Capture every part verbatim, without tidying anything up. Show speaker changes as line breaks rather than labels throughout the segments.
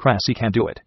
crass he can't do it.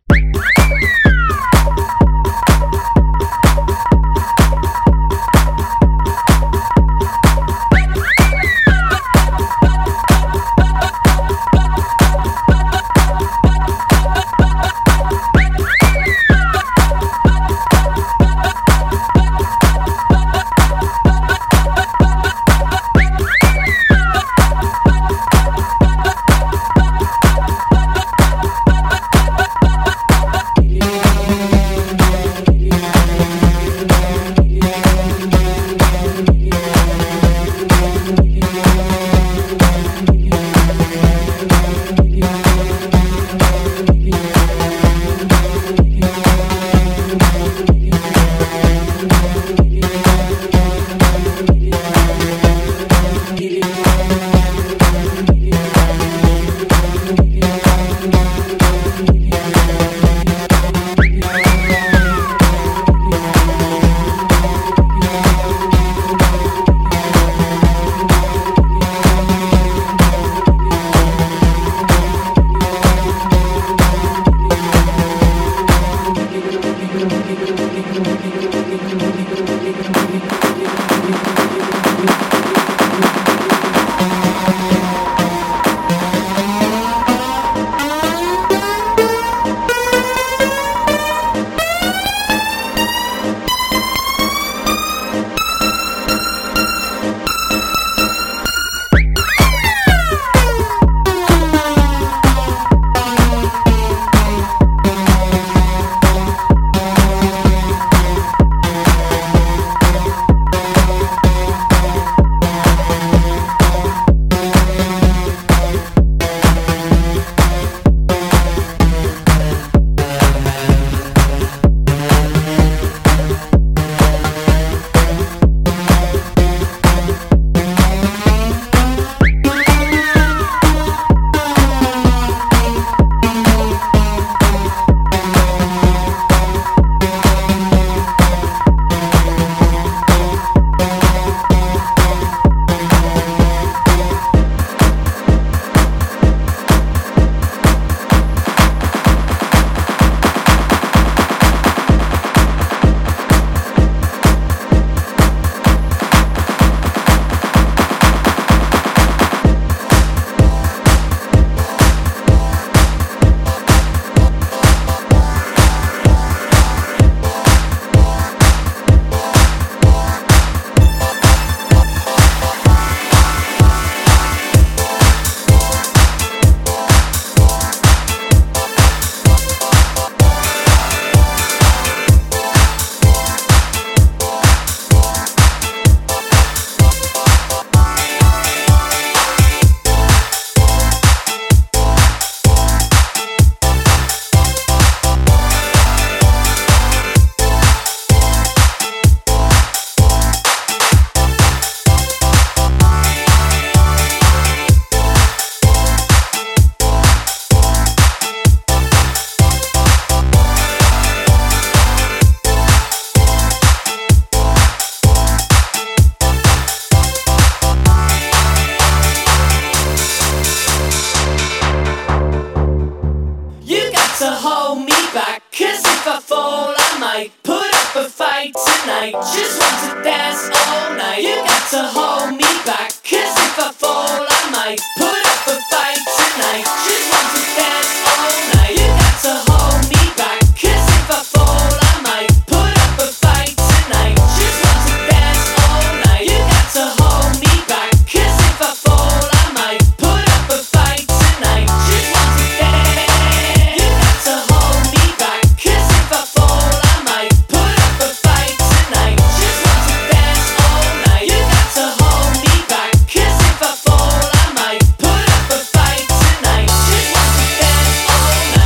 night. Just want to dance all night. You got to hold me back, 'cause if I fall I might put up a fight tonight. Just want to dance all night. You got to hold me back, 'cause if I fall I might put up a fight tonight. Just want to dance all night. You got to hold me back, 'cause if I fall I might put up a fight tonight. Just want to dance. You got to hold me back, 'cause if I fall I might put up a fight tonight. Just want to dance all night. You got to hold me back, 'cause if I fall I might put up a fight tonight. Just want to dance all night.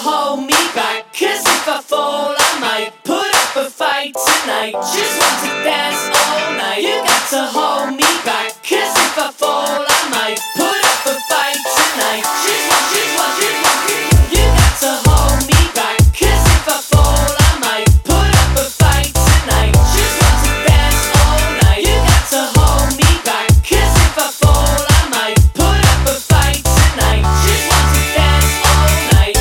hold me back, 'cause if I fall I might put up a fight tonight. Just want to dance all night. You got to hold me back, 'cause if I fall I might put up a fight tonight. Just want, just want, just want. You got to hold me back, 'cause if I fall I might put up a fight tonight. Just want to dance all night. You got to hold me back, 'cause if I fall I might put up a fight tonight. Just want to dance all night.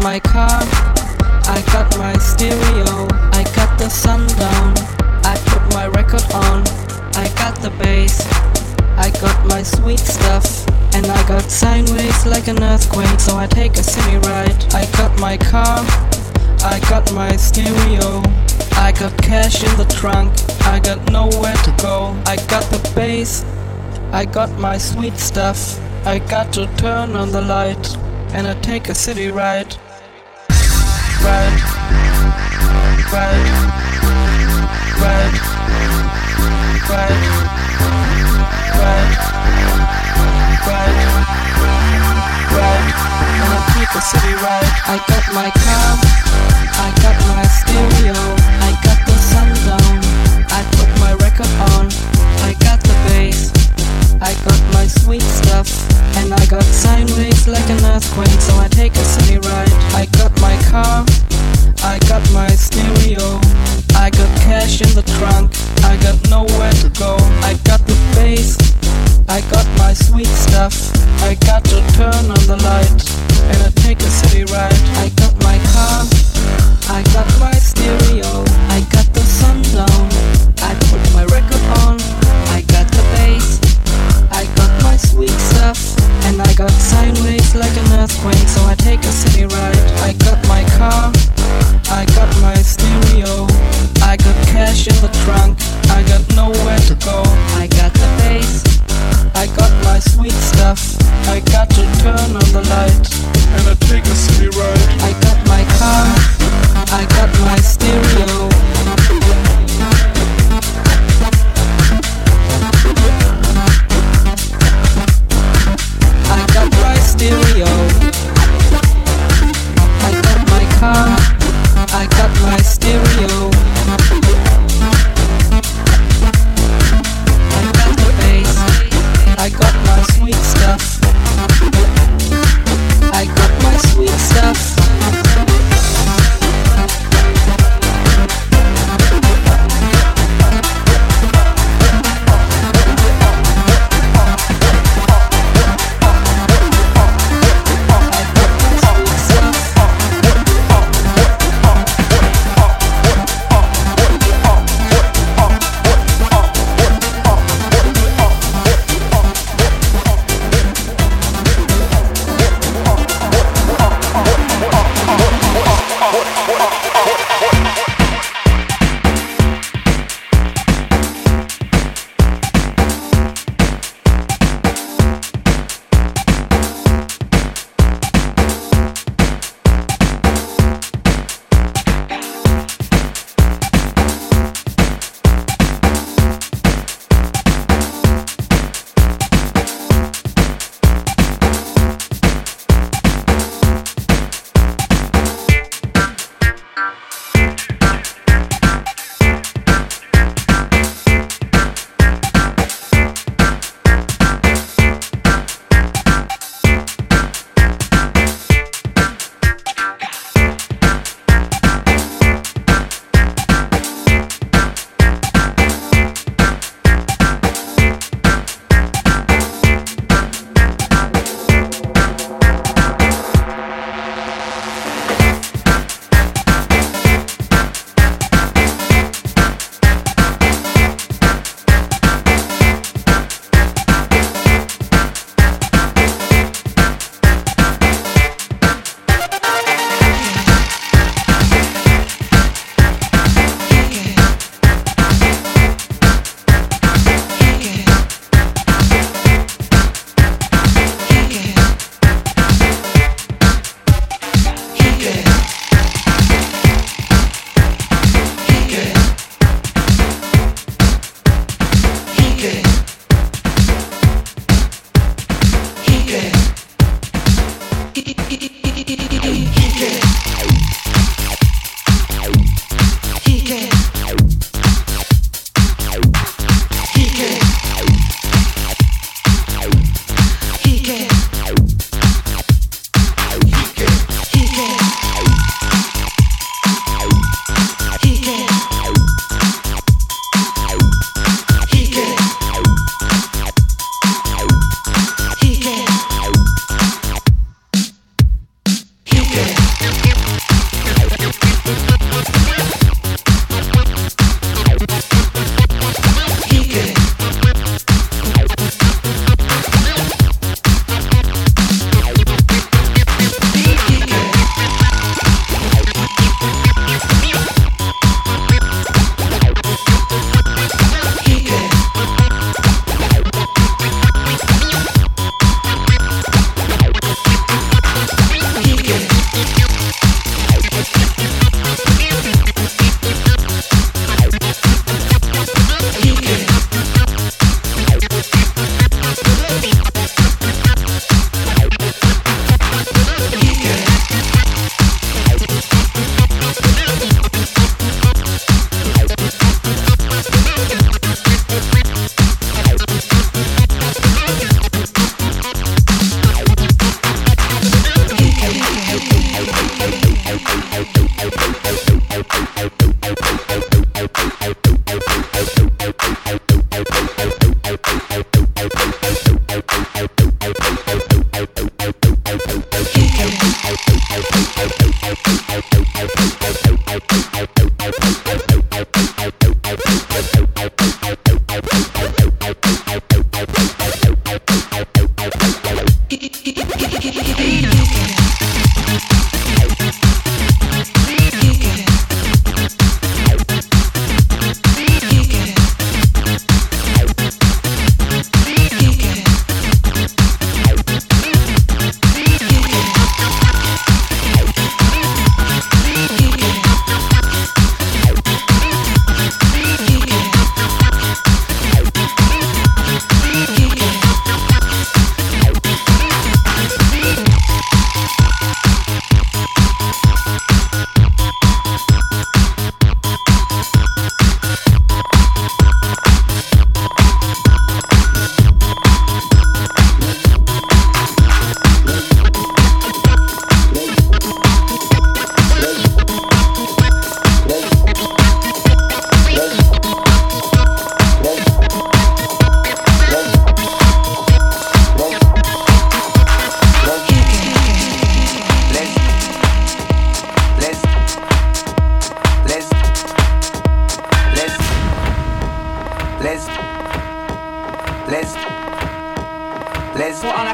my car, I got my stereo, I got the sun down, I put my record on, I got the bass, I got my sweet stuff, and I got sine waves like an earthquake, so I take a city ride. I got my car, I got my stereo, I got cash in the trunk, I got nowhere to go. I got the bass, I got my sweet stuff, I got to turn on the light, and I take a city ride. Ride, ride, ride, ride, ride, ride, ride, and I take a city ride. I got my car, I got my stereo, I got the sun down, I put my record on, I got the bass, I got my sweet stuff, and I got sine waves like an earthquake, so I take a city ride. I got my car, I got my stereo, I got cash in the trunk, I got nowhere to go. I got the bass, I got my sweet stuff, I got to turn on the light, and I take a city ride. I got my car, I got my stereo, I got the sun down, I put my record on, I got the bass, I got my sweet stuff, and I got sine waves like an earthquake, so I take a city ride. I got my car, I got my stereo, I got cash in the trunk, I got nowhere to go. I got the bass, I got my sweet stuff, I got to turn on the light, and I take a city ride. I got my car, I got my stereo, I got my stereo, I got my car, I got my stereo, I got the bass, I got my sweet stuff, I got my sweet stuff.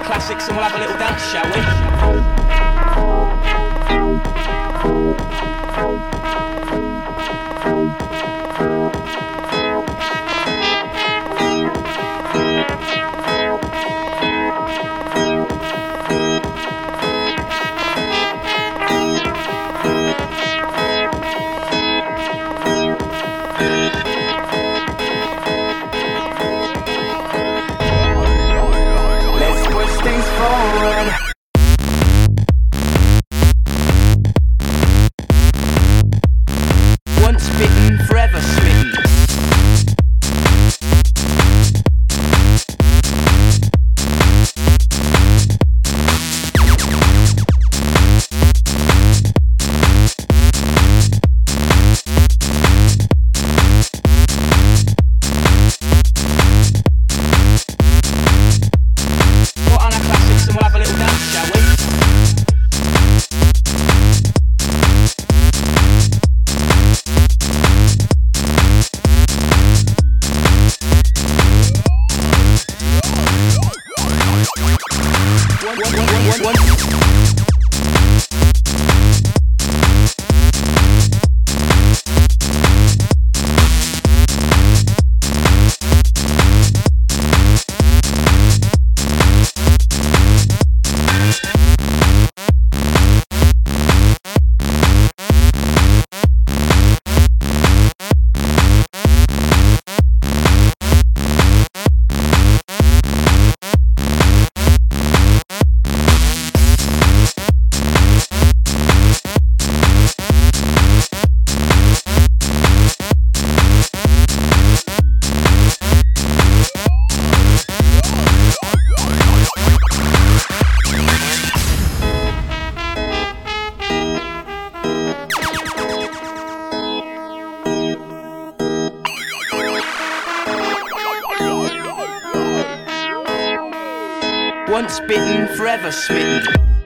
classics and we'll have a little dance, shall we? Once bitten, forever smitten.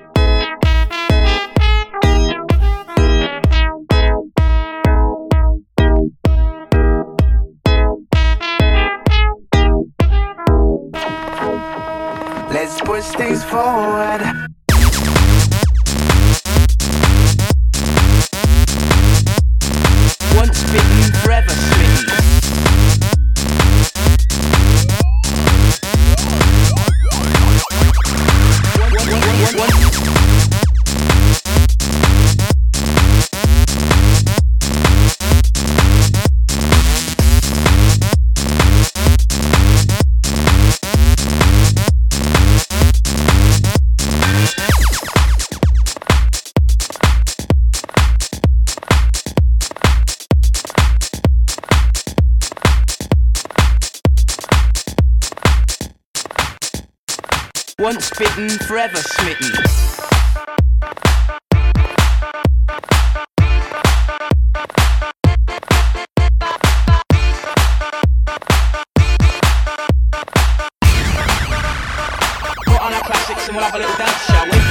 Let's push things forward. Once bitten, forever smitten. Once bitten, forever smitten. Put on our classics and we'll have a little dance, shall we?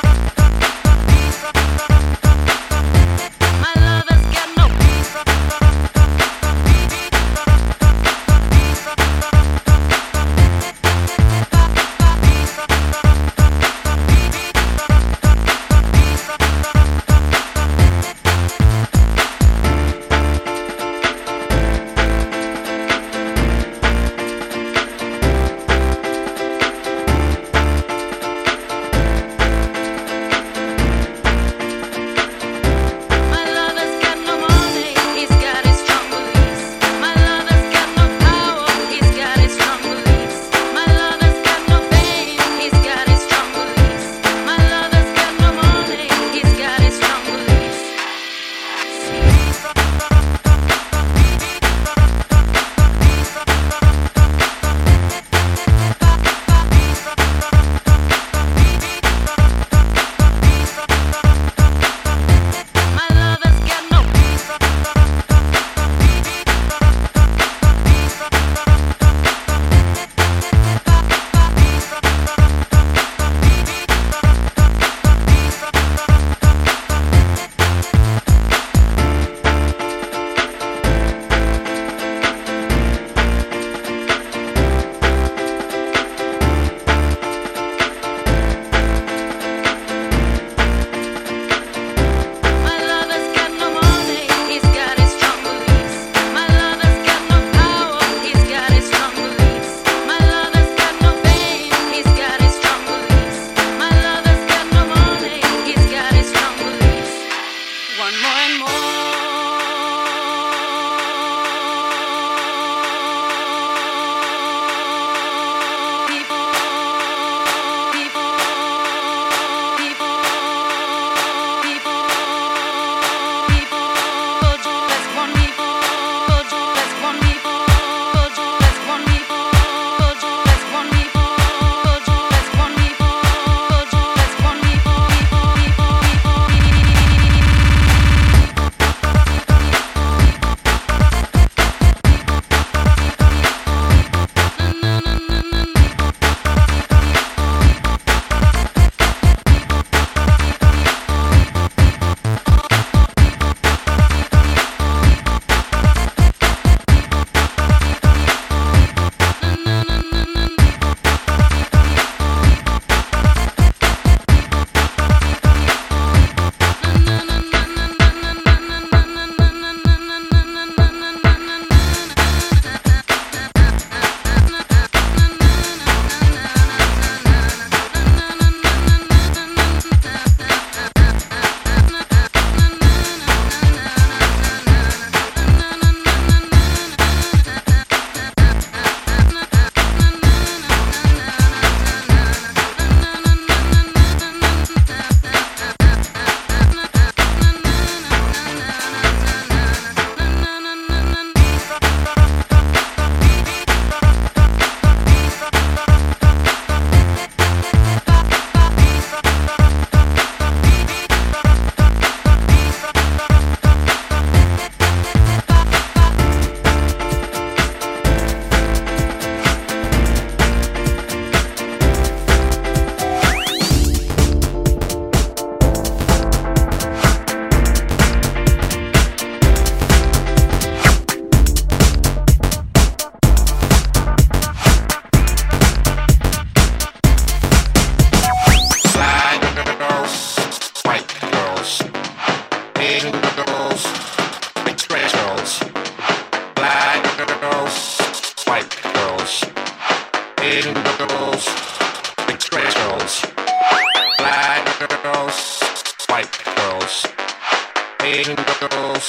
My love has got no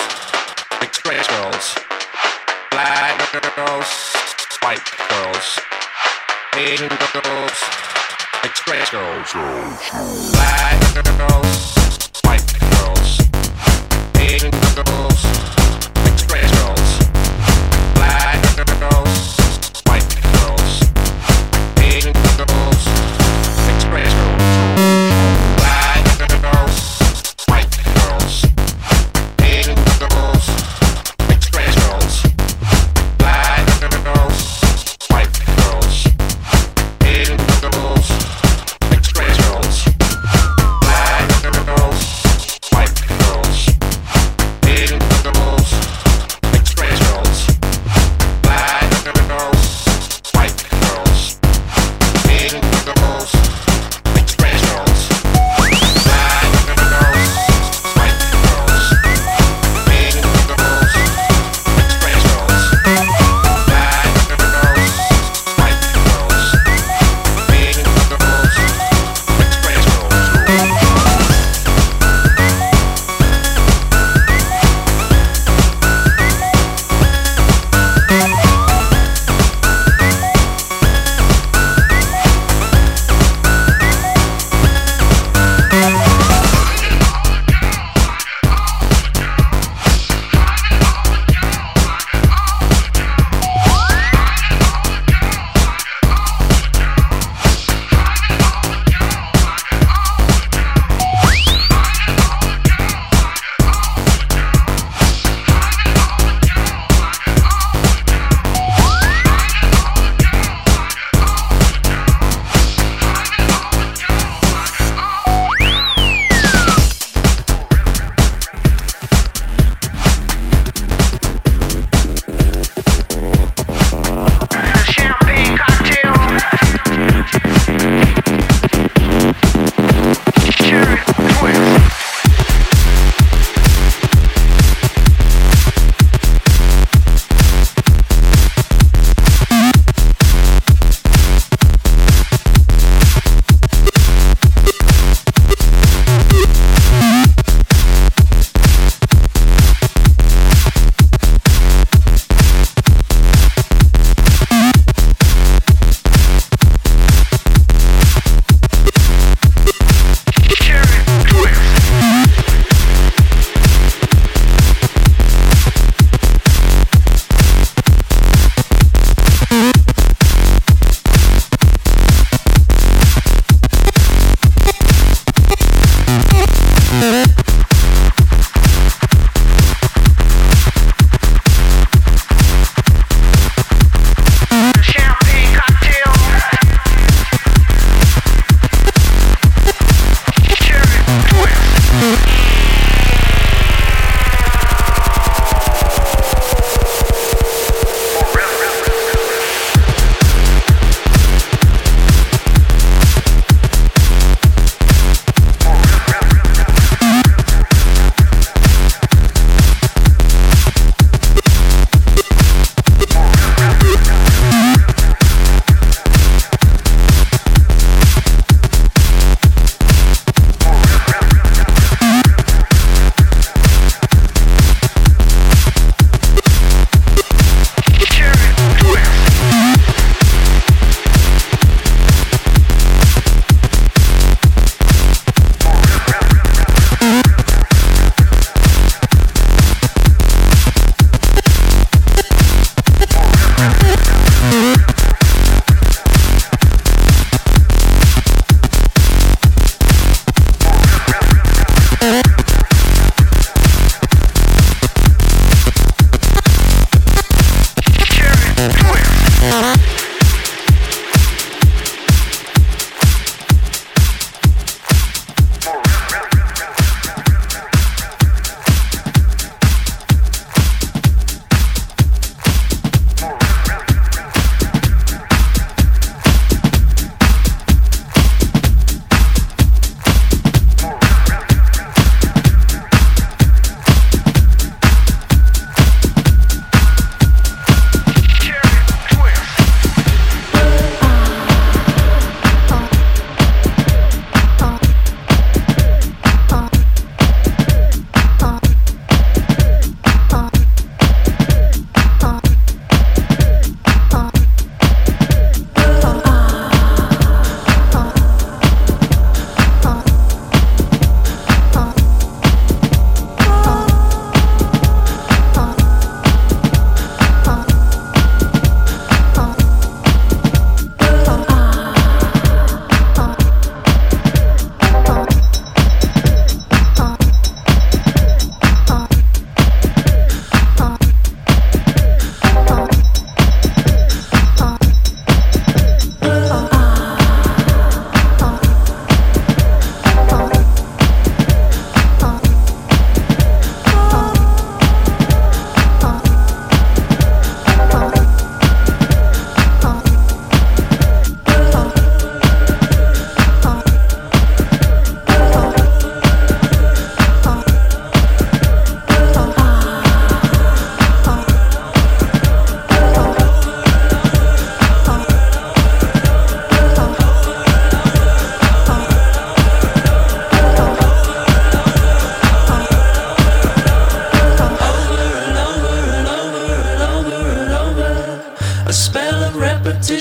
mixed race girls, black girls, white girls, Asian girls, mixed race girls, black girls, white girls, Asian girls, mixed race girls, black girls, white girls, Asian girls, mixed race girls, black girls, white girls, Asian girls, mixed race girls, black girls, white girls, Asian girls, mixed race girls, black girls, white girls, Asian girls, mixed race girls, black girls, white girls, Asian girls, mixed race girls, black girls, white girls, Asian girls, mixed race girls, black girls, white girls, Asian girls, mixed race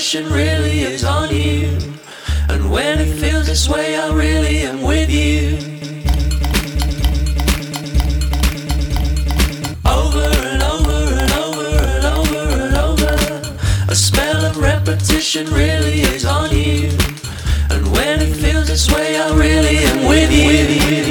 repetition really is on you. And when it feels this way, I really am with you. Over and over and over and over and over. A spell of repetition really is on you. And when it feels this way, I really am with you.